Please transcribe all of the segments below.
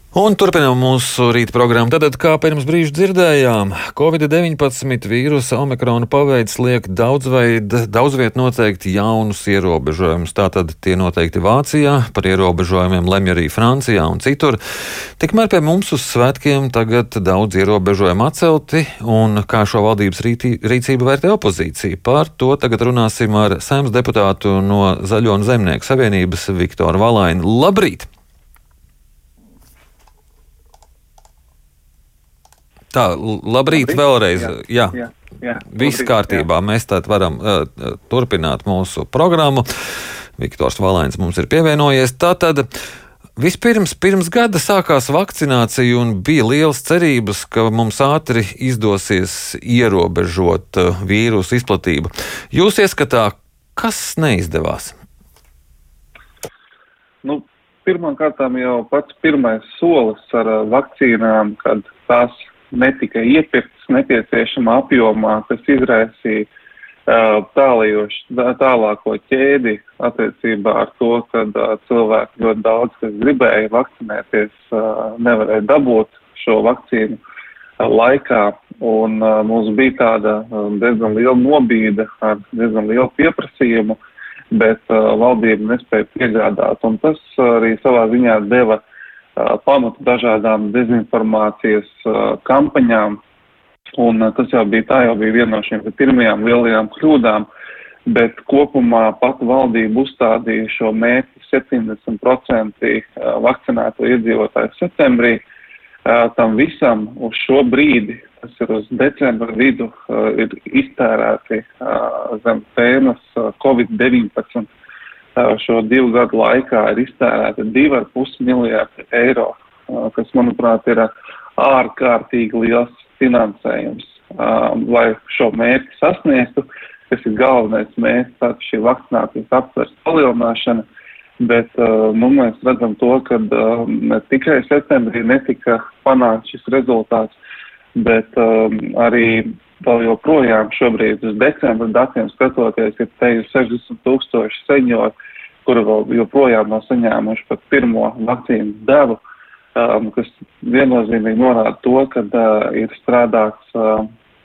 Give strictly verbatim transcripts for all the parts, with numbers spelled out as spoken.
Un turpinām mūsu rīta programmu. Tad, kā pirms brīža dzirdējām, covid deviņpadsmit vīrusa omikrona paveids liek daudzviet noteikti jaunus ierobežojumus. Tātad tie noteikti Vācijā, par ierobežojumiem lemj arī Francijā un citur. Tikmēr pie mums uz svētkiem tagad daudz ierobežojumu atcelti, un kā šo valdības rītī, rīcību vērtē opozīcija. Par to tagad runāsim ar Saeimas deputātu no Zaļo un Zemnieku savienības Viktoru Valaini. Labrīt! Tā, labrīt, labrīt vēlreiz. Jā, jā, jā, viss kārtībā. Jā. Mēs tad varam uh, turpināt mūsu programmu. Viktors Valains mums ir pievienojies. Tātad vispirms, pirms gada sākās vakcinācija un bija liels cerības, ka mums ātri izdosies ierobežot uh, vīrusu izplatību. Jūs ieskatā, kas neizdevās? Nu, pirmkārtām jau pats pirmais solis ar uh, vakcīnām, kad tās netika iepirktas nepieciešamā apjomā, kas izraisīja uh, tālījoši, tālāko ķēdi attiecībā ar to, kad uh, cilvēki ļoti daudz, kas gribēja vakcinēties, uh, nevarēja dabūt šo vakcīnu uh, laikā, un uh, mums bija tāda uh, diezgan liela nobīde ar diezgan lielu pieprasījumu, bet uh, valdība nespēja piegādāt, un tas uh, arī savā ziņā deva pamatu dažādām dezinformācijas uh, kampaņām, un uh, tas jau bija, tā jau bija viena no šiem pirmajām lielajām kļūdām, bet kopumā pat valdība uzstādīja šo mērķi septiņdesmit procenti uh, vakcinēto iedzīvotāju septembrī. Uh, tam visam uz šo brīdi, tas ir uz decembra vidu, uh, ir iztērēti uh, zem tēmas uh, covid deviņpadsmit. Šo divu gadu laikā ir iztērēta divi ar pus miljārdi eiro, kas, manuprāt, ir ārkārtīgi liels finansējums, lai šo mērķi sasniegtu, kas ir galvenais mērķis, tātad šī vakcinācijas aptveres palielināšana, bet nu, mēs redzam to, ka ne tikai septembrī netika panākt šis rezultāts, bet arī vēl joprojām šobrīd uz decembra datiem skatoties, ir te jau sešdesmit tūkstoši seniori, kuri vēl joprojām nav saņēmuši pat pirmo vakcīnas devu, um, kas viennozīmīgi norāda to, ka uh, ir strādāts, uh,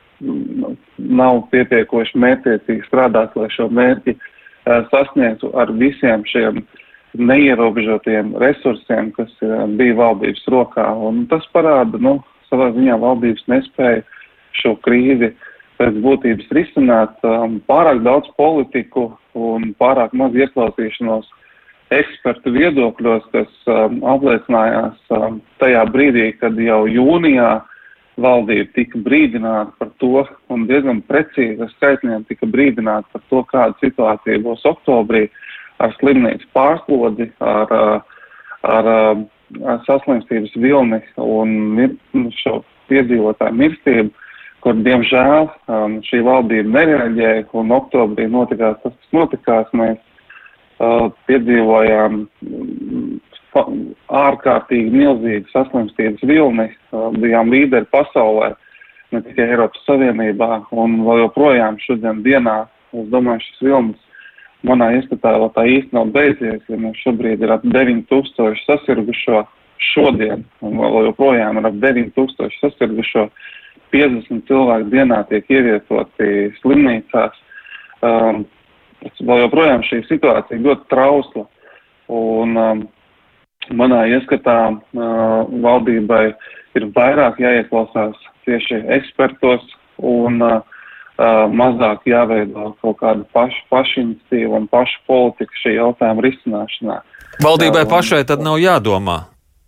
nav pietiekoši mērķiecīgi strādāts, lai šo mērķi uh, sasniegtu ar visiem šiem neierobežotiem resursiem, kas uh, bija valdības rokā. Un tas parāda, nu, savā ziņā valdības nespēja šo krīzi pēc būtības risināt, um, pārāk daudz politiku un pārāk maz ieklausīšanos ekspertu viedokļos, kas um, apliecinājās um, tajā brīdī, kad jau jūnijā valdība tika brīdināta par to, un diezgan precīzi ar skaitļiem tika brīdināta par to, kāda situācija būs oktobrī ar slimnīcu pārslodzi, ar, ar, ar saslimstības vilni un mir, šo piedzīvotāju mirstību, kur, diemžēl, um, šī valdība nereaģēja, un oktobrī notikās tas, kas notikās. Mēs uh, piedzīvojām um, ārkārtīgi milzīgu saslimstības vilni, uh, bijām līderi pasaulē, ne tikai Eiropas Savienībā, un vēl joprojām šodien dienā, es domāju, šis vilnis manā ieskatā vēl tā īsti nav beidzies, ja mums šobrīd ir ap deviņi tūkstoši sasirgušo šodien, un vēl joprojām ir ap deviņi tūkstoši sasirgušo. piecdesmit cilvēku dienā tiek ievietoti slimnīcās. Um, vēl joprojām šī situācija ļoti trausla. Un um, manā ieskatā uh, valdībai ir vairāk jāieklausās tieši ekspertos un uh, uh, mazāk jāveido kaut kādu pašu pašiniciatīvu un pašu politiku šī jautājuma risināšanā. Valdībai uh, pašai tad nav jādomā?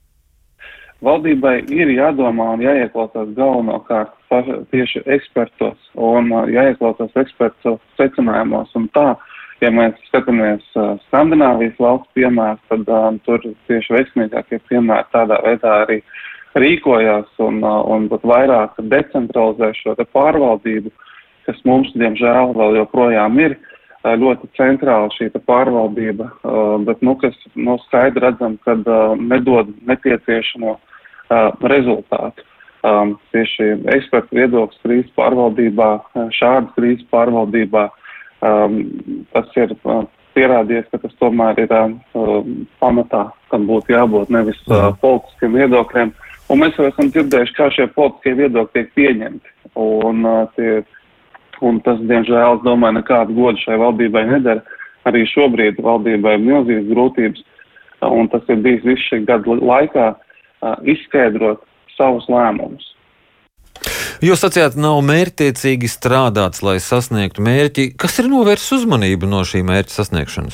Valdībai ir jādomā un jāieklausās galvenokārt tieši ekspertos un jāieklausās ekspertu secinājumos. Un tā, ja mēs skatāmies uh, Skandināvijas valsts piemērs, tad um, tur tieši veiksmīgākie piemēri tādā veidā arī rīkojās un, uh, un pat vairāk decentralizē šo te pārvaldību, kas mums, diemžēl, vēl joprojām ir uh, ļoti centrāla šī te pārvaldība, uh, bet, nu, kas nu, skaidri redzam, kad uh, nedod nepieciešamo Uh, rezultātu. Um, tieši ekspertu viedoklis krīzes pārvaldībā, šādas krīzes pārvaldībā, um, tas ir uh, pierādījies, ka tas tomēr ir uh, pamatā tam būtu jābūt nevis uh, politiskiem viedokļiem. Un mēs jau esam dzirdējuši, kā šie politiskie viedokļi tiek pieņemti. Un, uh, tie, un tas, diemžēl, es domāju, nekādu godu šai valdībai nedara. Arī šobrīd valdībai ir milzīgas grūtības, uh, un tas ir bijis visu šī gada laikā uh, izskaidrot savus lēmumus. Jūs sacījāt, nav mērķtiecīgi strādāts, lai sasniegtu mērķi. Kas ir novērsis uzmanību no šī mērķa sasniegšanas?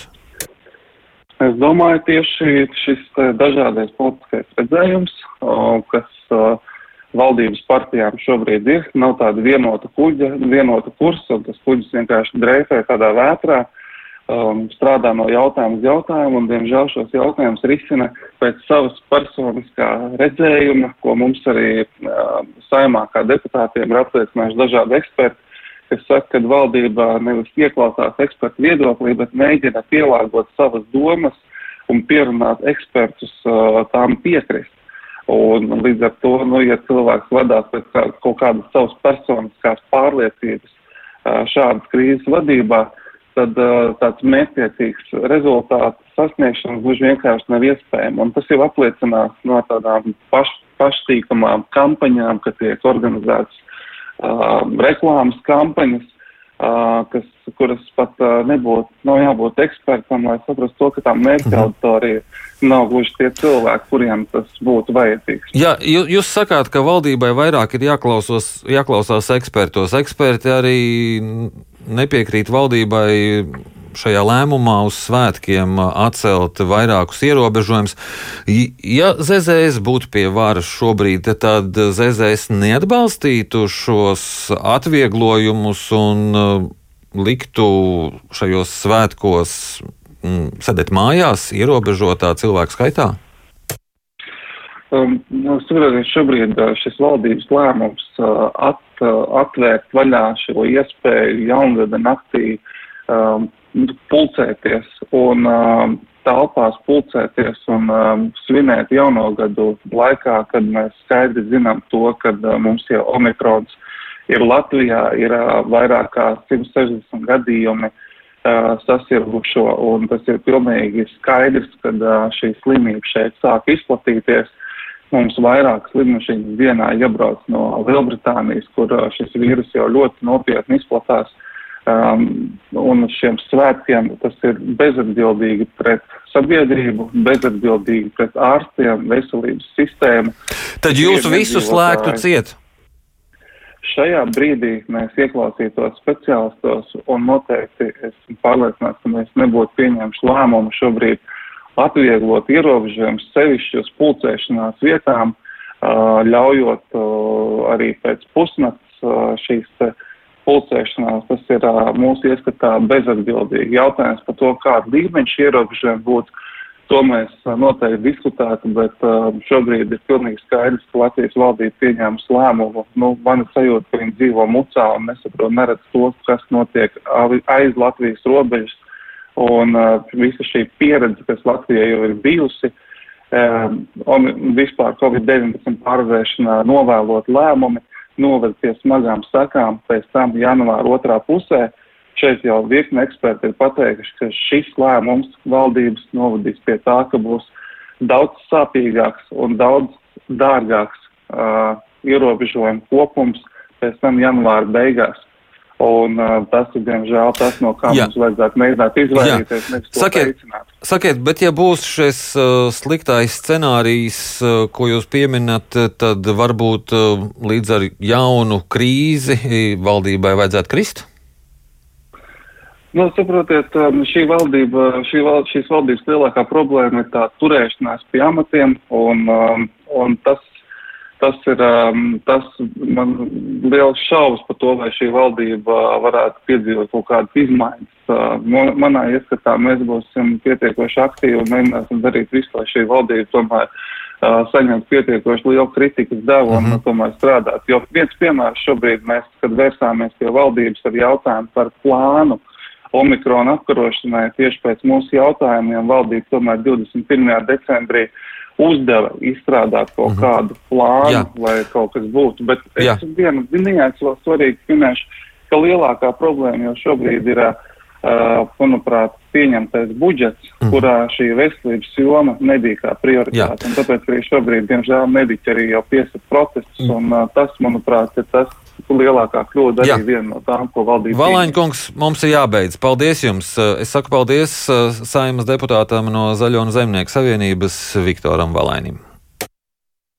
Es domāju, tieši šis dažādais politiskais redzējums, kas valdības partijām šobrīd ir, nav tāda vienota kuģa, vienota kursa, un tas kuģis vienkārši dreifē tādā vētrā, um, strādā no jautājuma uz jautājumu, un, diemžēl, šos jautājumus risina pēc savas personiskā redzējuma, ko mums arī uh, Saeimā kā deputātiem ir apliecinājuši dažādi eksperti, kas saka, ka valdība nevis ieklausās ekspertu viedoklī, bet mēģina pielāgot savas domas un pierunāt ekspertus uh, tām piekrist. Un līdz ar to, nu, ja cilvēks vadās pēc kā, kaut kādas savas personiskās pārliecības uh, šādas krīzes vadībā, tad uh, tāds mērķtiecīgs rezultāts sasniegšana gluži vienkārši nav iespējama. Un tas jau apliecinās no tādām paš, paštīkamām kampaņām, ka tiek organizētas Uh, reklāmas kampaņas, uh, kas, kuras pat uh, nebūtu, nav jābūt ekspertam, lai saprastu to, ka tā mērķa auditorija nav gluži tie cilvēki, kuriem tas būtu vajadzīgs. Jā, jūs, jūs sakāt, ka valdībai vairāk ir jāklausos, jāklausās ekspertos. Eksperti arī nepiekrīt valdībai šajā lēmumā uz svētkiem atcelt vairākus ierobežojumus. Ja Z Z S būtu pie varas šobrīd, tad Z Z S neatbalstītu šos atvieglojumus un uh, liktu šajos svētkos mm, sēdēt mājās ierobežotā cilvēku skaitā? Um, nu, šobrīd šis valdības lēmums uh, at, uh, atvērt vaļā šo iespēju jaungada naktī um, pulcēties un um, telpās pulcēties un um, svinēt jauno gadu laikā, kad mēs skaidri zinām to, kad uh, mums jau omikrons ir Latvijā, ir uh, vairāk kā simt sešdesmit gadījumi uh, sasirgušo, un tas ir pilnīgi skaidrs, kad uh, šī slimība šeit sāk izplatīties. Mums vairāk slimmašīnas dienā iebrauc no Lielbritānijas, kur uh, šis vīrus jau ļoti nopietni izplatās. Um, un šiem svētkiem tas ir bezatbildīgi pret sabiedrību, bezatbildīgi pret ārstiem, veselības sistēmu. Tad jūs visu slēgtu ciet? Šajā brīdī mēs ieklausītos speciālistos un noteikti esmu pārliecināts, ka mēs nebūtu pieņēmuši lēmumu šobrīd atvieglot ierobežojumus sevišķi uz pulcēšanās vietām, uh, ļaujot uh, arī pēc pusnakts uh, šīs te pulcēšanās, tas ir uh, mūsu ieskatā bezatbildīgi. Jautājums par to, kāda līmeņa šie ierobežojumi būtu, to mēs uh, noteikti diskutētu, bet uh, šobrīd ir pilnīgi skaidrs, ka Latvijas valdība pieņēmas lēmumu. Nu, man ir sajūta, ka viņi dzīvo mucā un nesaprot, neredz to, kas notiek aiz Latvijas robežas. Un uh, visa šī pieredze, kas Latvijai jau ir bijusi, um, un vispār covid deviņpadsmit pārvarēšanā novēlot lēmumi, noved pie smagām sakām, pēc tam janvāra otrā pusē. Šeit jau virkne eksperti ir pateikuši, ka šis lēmums valdības novadīs pie tā, ka būs daudz sāpīgāks un daudz dārgāks uh, ierobežojumu kopums pēc tam janvāra beigās. Un uh, tas ir, diemžēl, tas, no kā Jā. mums vajadzētu mēģināt izvairīties, nevis to veicināt. Sakiet, bet ja būs šis uh, sliktais scenārijs, uh, ko jūs pieminat, tad varbūt uh, līdz ar jaunu krīzi valdībai vajadzētu krist? Nu, saprotiet, šī valdība, šī val, šīs valdības lielākā problēma ir tā turēšanās pie amatiem, un, um, un tas Tas ir um, tas man liels šaubas par to, vai šī valdība varētu piedzīvot kaut kādas izmaiņas. Uh, manā ieskatā mēs būsim pietiekoši aktīvi un mēģināsim darīt visu, lai šī valdība tomēr uh, saņemtu pietiekoši lielu kritikas devu un mm-hmm. tomēr strādāt. Jo viens piemērs šobrīd mēs, kad vērsāmies pie valdības ar jautājumu par plānu omikrona apkarošanai, tieši pēc mūsu jautājumiem valdība tomēr divdesmit pirmajā decembrī uzdeva izstrādāt kaut mm-hmm. kādu plānu, Jā. lai kaut kas būtu. Bet es vienu niansu vēl svarīgi minēšu, ka lielākā problēma jau šobrīd ir uh, uh, manuprāt, pieņemtais budžets, mm. kurā šī veselības joma nebija kā prioritāte. Un tāpēc arī šobrīd, diemžēl, mediķi arī jau piesaka protestus, mm. un uh, tas, manuprāt, ir tas lielākā kļūda arī Jā. viena no tām, ko valdība. Valaiņkungs, mums ir jābeidz. Paldies jums. Es saku paldies Saeimas deputātam no Zaļo un Zemnieku savienības Viktoram Valainim.